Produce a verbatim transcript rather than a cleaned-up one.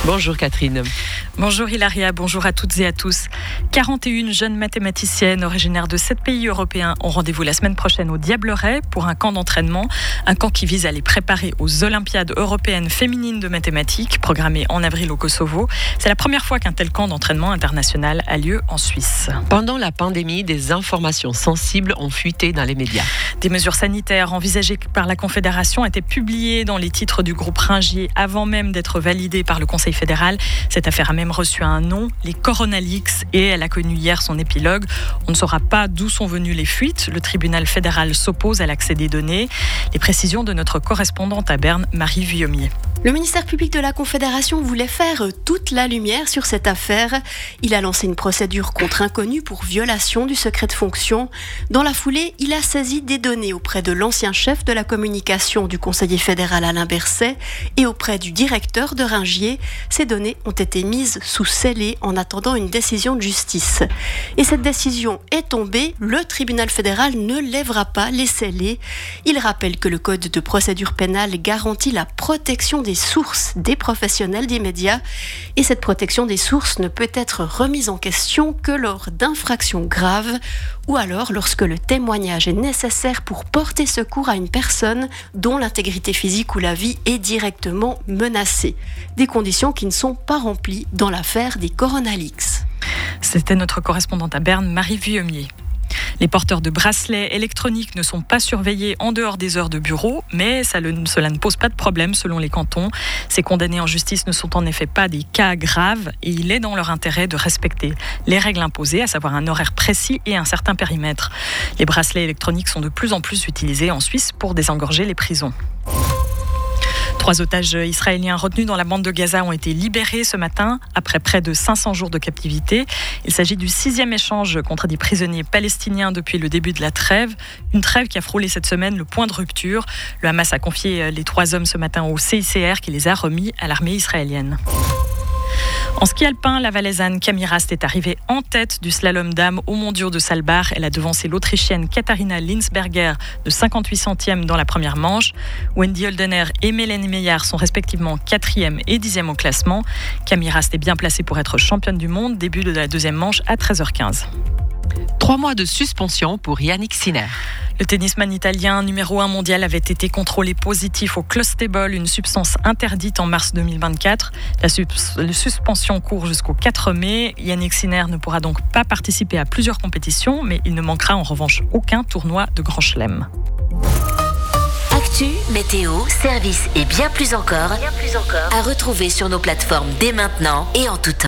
Bonjour Catherine. Bonjour Hilaria, bonjour à toutes et à tous. quarante et une jeunes mathématiciennes originaires de sept pays européens ont rendez-vous la semaine prochaine au Diableret pour un camp d'entraînement. Un camp qui vise à les préparer aux Olympiades européennes féminines de mathématiques, programmées en avril au Kosovo. C'est la première fois qu'un tel camp d'entraînement international a lieu en Suisse. Pendant la pandémie, des informations sensibles ont fuité dans les médias. Des mesures sanitaires envisagées par la Confédération étaient publiées dans les titres du groupe Ringier avant même d'être validées par le Conseil fédéral. Cette affaire a même reçu un nom, les Corona Leaks, et elle a connu hier son épilogue. On ne saura pas d'où sont venues les fuites. Le tribunal fédéral s'oppose à l'accès des données. Les précisions de notre correspondante à Berne, Marie Vuillomier. Le ministère public de la Confédération voulait faire toute la lumière sur cette affaire. Il a lancé une procédure contre inconnu pour violation du secret de fonction. Dans la foulée, il a saisi des données auprès de l'ancien chef de la communication du conseiller fédéral Alain Berset et auprès du directeur de Ringier. Ces données ont été mises sous scellé en attendant une décision de justice. Et cette décision est tombée. Le tribunal fédéral ne lèvera pas les scellés. Il rappelle que le code de procédure pénale garantit la protection des sources des professionnels des médias. Et cette protection des sources ne peut être remise en question que lors d'infractions graves ou alors lorsque le témoignage est nécessaire pour porter secours à une personne dont l'intégrité physique ou la vie est directement menacée. Des conditions qui ne sont pas remplies dans l'affaire des Corona Leaks. C'était notre correspondante à Berne, Marie Vuillomier. Les porteurs de bracelets électroniques ne sont pas surveillés en dehors des heures de bureau, mais ça le, cela ne pose pas de problème selon les cantons. Ces condamnés en justice ne sont en effet pas des cas graves et il est dans leur intérêt de respecter les règles imposées, à savoir un horaire précis et un certain périmètre. Les bracelets électroniques sont de plus en plus utilisés en Suisse pour désengorger les prisons. Trois otages israéliens retenus dans la bande de Gaza ont été libérés ce matin après près de cinq cents jours de captivité. Il s'agit du sixième échange contre des prisonniers palestiniens depuis le début de la trêve. Une trêve qui a frôlé cette semaine le point de rupture. Le Hamas a confié les trois hommes ce matin au C I C R qui les a remis à l'armée israélienne. En ski alpin, la Valaisanne Camille Rast est arrivée en tête du slalom dames aux mondiaux de Saalbach. Elle a devancé l'Autrichienne Katharina Linsberger de cinquante-huit centièmes dans la première manche. Wendy Holdener et Mélanie Meillard sont respectivement quatrième et dixième au classement. Camille Rast est bien placée pour être championne du monde. Début de la deuxième manche à treize heures quinze. Trois mois de suspension pour Yannick Sinner. Le tennisman italien numéro un mondial avait été contrôlé positif au clostebol, une substance interdite en mars deux mille vingt-quatre. La, sus- la suspension court jusqu'au quatre mai. Yannick Sinner ne pourra donc pas participer à plusieurs compétitions, mais il ne manquera en revanche aucun tournoi de Grand Chelem. Actu, météo, service et bien plus encore, bien plus encore à retrouver sur nos plateformes dès maintenant et en tout temps.